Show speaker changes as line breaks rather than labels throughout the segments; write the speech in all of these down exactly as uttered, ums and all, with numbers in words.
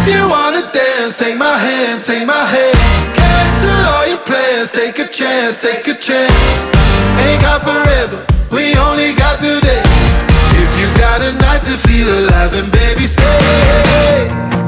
you wanna dance, take my hand, take my hand. Cancel all your plans, take a chance, take a chance. Ain't got forever, we only got today. If you got a night to feel alive, then baby stay.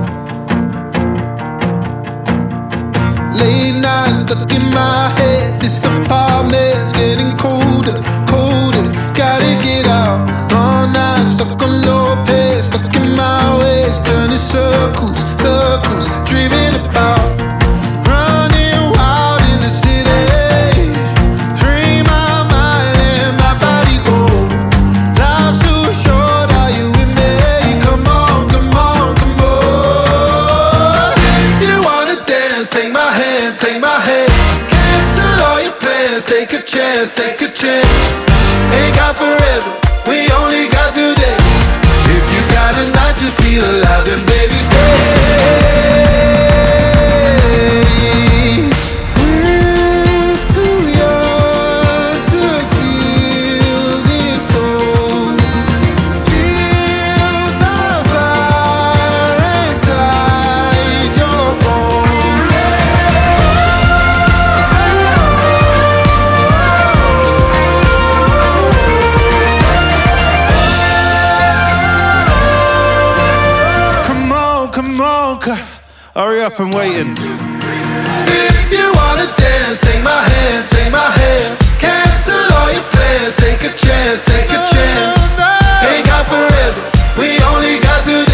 Late nights stuck in my head. This apartment's getting colder, colder. Gotta get out. All night stuck on low pace, stuck in my ways, turning circles, circles, dreaming about running wild in the city. Free my mind and my body go. Life's too short, are you with me? Come on, come on, come on. If you wanna dance, take my hand, take my hand. Cancel all your plans, take a chance, take a chance. Ain't got forever, we only got today. If you got a night to feel alive, then baby stay. We're too young to feel this old. Feel the fire inside your bones. Come on, come on, c- hurry up, I'm waiting. If you wanna dance, take my hand, take my hand. Cancel all your plans, take a chance, take a chance. Ain't got forever, we only got today.